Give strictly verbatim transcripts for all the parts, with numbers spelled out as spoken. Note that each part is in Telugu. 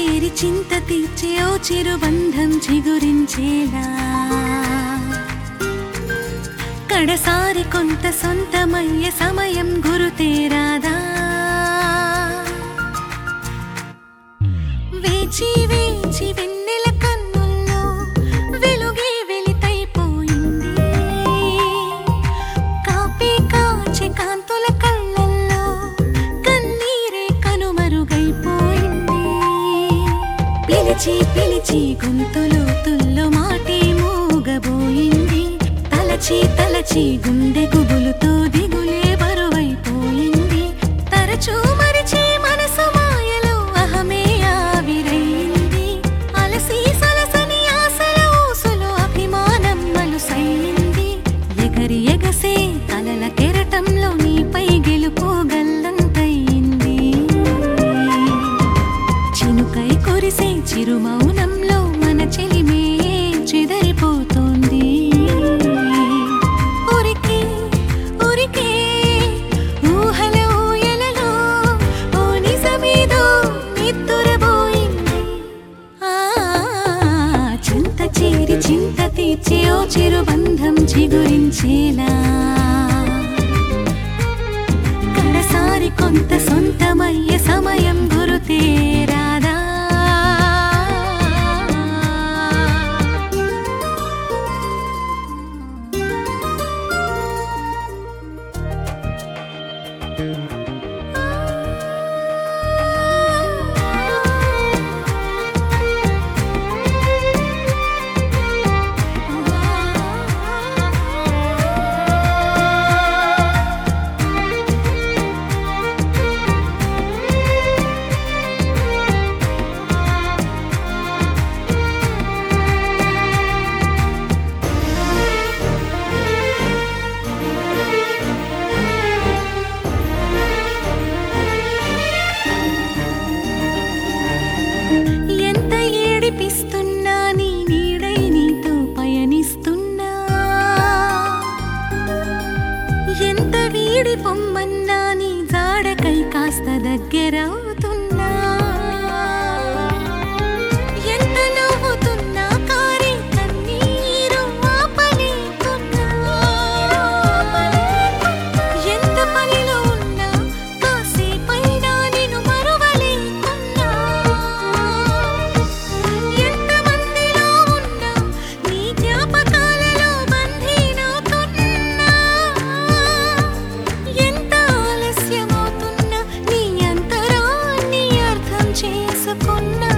చేరి చింత తీర్చే ఓ చిరుబంధం చిగురించేలా కడసారి కొంత సొంతమయ్యే సమయం గురుతేరాదా వేచి వేచి వెన్నెల కన్నుల్లో వెలుగే వెలితైపోయింది కాపీ కాచి కాంతుల కళ్ళల్లో కన్నీరే కనుమరుగైపోయింది పిలిచి పిలిచి గొంతులో తుల్లో మాటే మూగబోయింది తలచి తలచి గుండె గుబులుతో దిగులే బరువైపోయింది తరచూ మరిచి మనసు మాయలో అహమే ఆవిరైంది అలసి సలసని ఆశల ఊసులో అభిమానం మలుసైంది ఎగరి ఎగసే కలల కెరటంలో నీపై గెలుపు గల్లంతయింది చినుకై కురిసే చిరుమౌనంలో మన చెలిమే చెదరిపోతోంది చింత తీర్చే ఓ చిరుబంధం చిగురించేలా కడసారి కొంత సొంతమయ్యే సమయం గురుతేరాదా ఎంత ఏడిపిస్తున్నా నీ నీడై నీతో పయనిస్తున్నా ఎంత వీడి పొమ్మన్నా నీ జాడకై కాస్త దగ్గరవుతున్నా ఎంత నవ్వుతున్నా కారే కన్నీరు ఆపలేకున్నా ఎంత పనిలో ఉన్నా కాసేపైనా నిన్ను మరువలేకున్నా ఎంత మందిలో ఉన్నా నీ జ్ఞాపకాలలో బంధీనవుతున్నా ఎంత ఆలస్యమవుతున్నా నీ అంతరాన్ని అర్థం చేసుకున్నా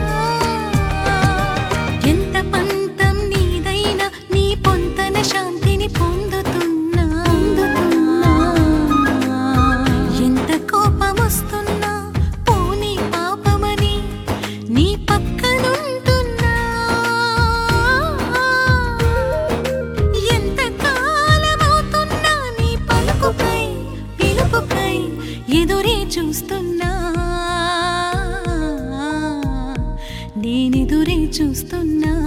ఎంత పంతం నీదైనా నీ పొంతన శాంతిని పొందుతున్నా ఎంత కోపమొస్తున్నా పోనీ పాపమని నీ పక్కనుంటున్నా ఎంత కాలమవుతున్నా నీ పలుకుపై పిలుపుపై ఎదురే చూస్తున్నా నేనెదురే చూస్తున్నా